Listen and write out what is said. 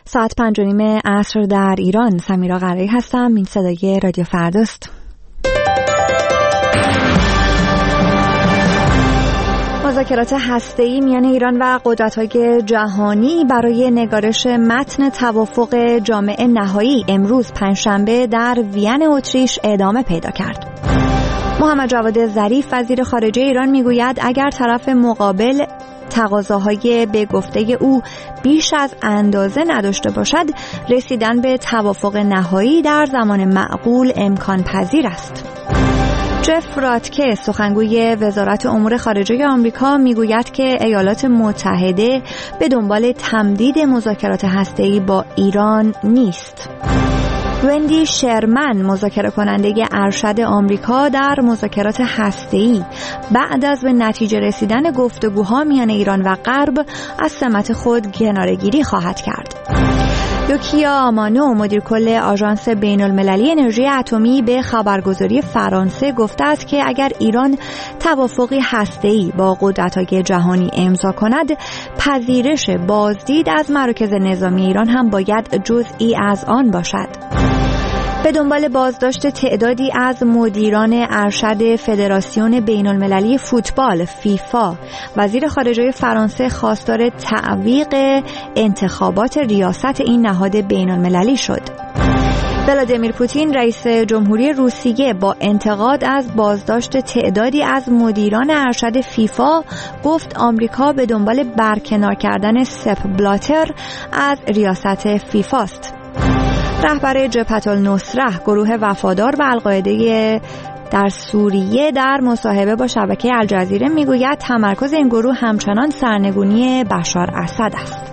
ساعت 5:30 عصر در ایران. سمیرا قرایی هستم. این صدای رادیو فرداست. مذاکرات هسته‌ای میان ایران و قدرت‌های جهانی برای نگارش متن توافق جامع نهایی امروز پنجشنبه در وین اتریش ادامه پیدا کرد. محمد جواد ظریف وزیر خارجه ایران میگوید اگر طرف مقابل تقاضاهای به گفته او بیش از اندازه نداشته باشد، رسیدن به توافق نهایی در زمان معقول امکان پذیر است. جف راتکه سخنگوی وزارت امور خارجه آمریکا میگوید که ایالات متحده به دنبال تمدید مذاکرات هسته‌ای با ایران نیست. وندی شرمن مذاکره کننده ارشد آمریکا در مذاکرات هسته‌ای بعد از به نتیجه رسیدن گفتگوها میان ایران و غرب از سمت خود کناره‌گیری خواهد کرد. یوکیا آمانو مدیر کل آژانس بین‌المللی انرژی اتمی به خبرگزاری فرانسه گفته است که اگر ایران توافقی هسته‌ای با قدرت‌های جهانی امضا کند، پذیرش بازدید از مراکز نظامی ایران هم باید جزئی از آن باشد. به دنبال بازداشت تعدادی از مدیران ارشد فدراسیون بین‌المللی فوتبال فیفا، وزیر خارجه فرانسه خواستار تعویق انتخابات ریاست این نهاد بین‌المللی شد. ولادیمیر پوتین رئیس جمهوری روسیه با انتقاد از بازداشت تعدادی از مدیران ارشد فیفا گفت آمریکا به دنبال برکنار کردن سپ بلاتر از ریاست فیفا است. رهبر جبهة النصره گروه وفادار به القاعده در سوریه در مصاحبه با شبکه الجزیره میگوید تمرکز این گروه همچنان سرنگونی بشار اسد است.